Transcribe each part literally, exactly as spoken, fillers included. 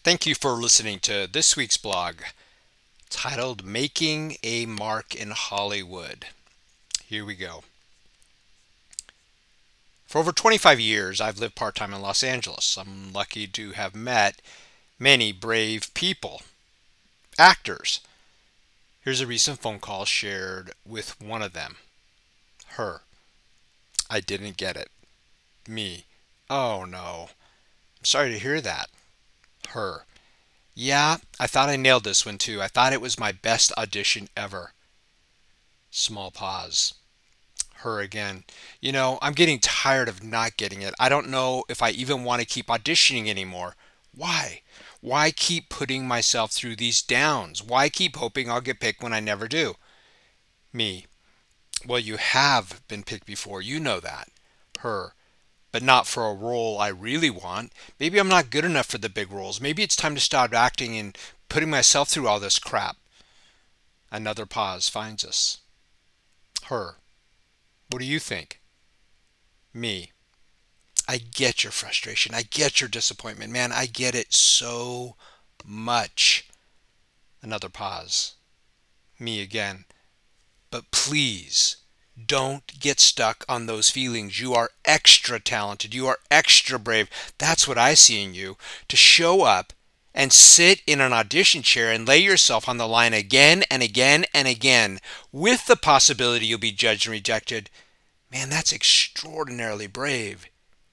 Thank you for listening to this week's blog titled Making a Mark in Hollywood. Here we go. For over twenty-five years, I've lived part time in Los Angeles. I'm lucky to have met many brave people, actors. Here's a recent phone call shared with one of them. Her. I didn't get it. Me. Oh no. I'm sorry to hear that. Her. Yeah, I thought I nailed this one too. I thought it was my best audition ever. Small pause. Her again. You know, I'm getting tired of not getting it. I don't know if I even want to keep auditioning anymore. Why? Why keep putting myself through these downs? Why keep hoping I'll get picked when I never do? Me. Well, you have been picked before. You know that. Her. But not for a role I really want. Maybe I'm not good enough for the big roles. Maybe it's time to stop acting and putting myself through all this crap. Another pause finds us. Her. What do you think? Me. I get your frustration. I get your disappointment. Man, I get it so much. Another pause. Me again. But please, don't get stuck on those feelings. You are extra talented. You are extra brave. That's what I see in you. To show up and sit in an audition chair and lay yourself on the line again and again and again with the possibility you'll be judged and rejected. Man, that's extraordinarily brave.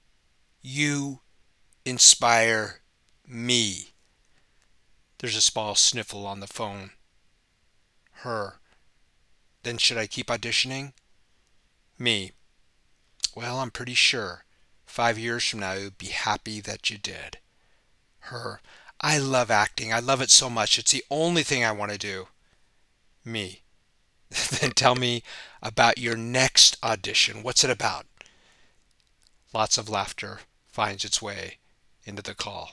You inspire me. There's a small sniffle on the phone. Her. Then should I keep auditioning? Me. Well, I'm pretty sure five years from now you'll be happy that you did. Her. I love acting. I love it so much. It's the only thing I want to do. Me. Then tell me about your next audition. What's it about? Lots of laughter finds its way into the call.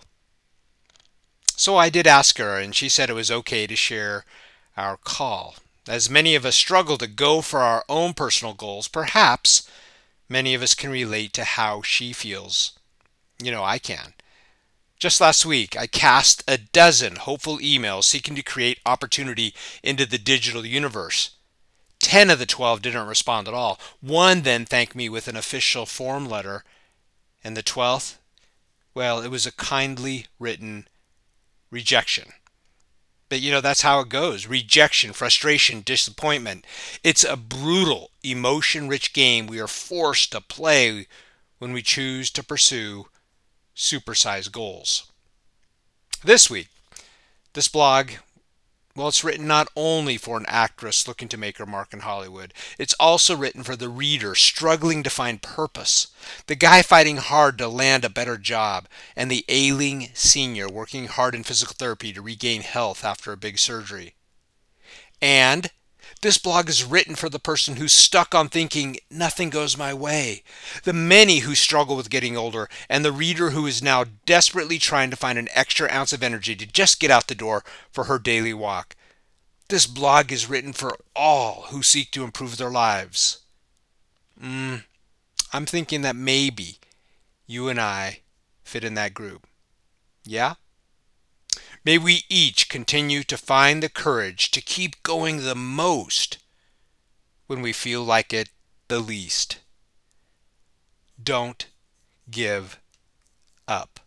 So I did ask her, and she said it was okay to share our call. As many of us struggle to go for our own personal goals, perhaps many of us can relate to how she feels. You know, I can. Just last week, I cast a dozen hopeful emails seeking to create opportunity into the digital universe. Ten of the twelve didn't respond at all. One then thanked me with an official form letter. And the twelfth, well, it was a kindly written rejection. But you know, that's how it goes. Rejection, frustration, disappointment. It's a brutal, emotion-rich game we are forced to play when we choose to pursue supersized goals. This week, this blog, well, it's written not only for an actress looking to make her mark in Hollywood, it's also written for the reader struggling to find purpose, the guy fighting hard to land a better job, and the ailing senior working hard in physical therapy to regain health after a big surgery. And this blog is written for the person who's stuck on thinking nothing goes my way, the many who struggle with getting older, and the reader who is now desperately trying to find an extra ounce of energy to just get out the door for her daily walk. This blog is written for all who seek to improve their lives. Mm, I'm thinking that maybe you and I fit in that group. Yeah? May we each continue to find the courage to keep going the most when we feel like it the least. Don't give up.